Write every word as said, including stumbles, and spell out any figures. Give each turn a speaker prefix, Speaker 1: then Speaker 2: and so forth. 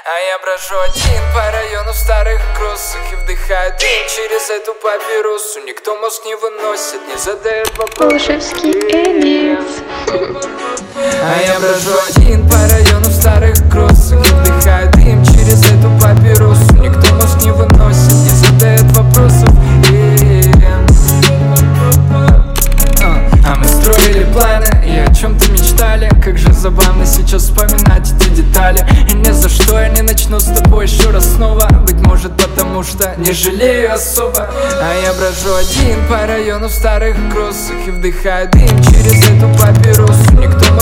Speaker 1: А я брожу один по району в старых кроссах и вдыхаю дым через эту папиросу. Никто мозг не выносит, не задает вопрос.
Speaker 2: Полушевский Эдит.
Speaker 1: А я брожу один по району в старых кроссах и вдыхаю дым через эту папиросу. Никто мозг не выносит, не задает вопросов. А мы строили планы и о чем-то мечтали. Как же забавно сейчас вспоминать эти детали. И ни за что я не начну с тобой еще раз снова. Быть может потому что не жалею особо. А я брожу один по району в старых кроссах и вдыхаю дым через эту папиросу. Никто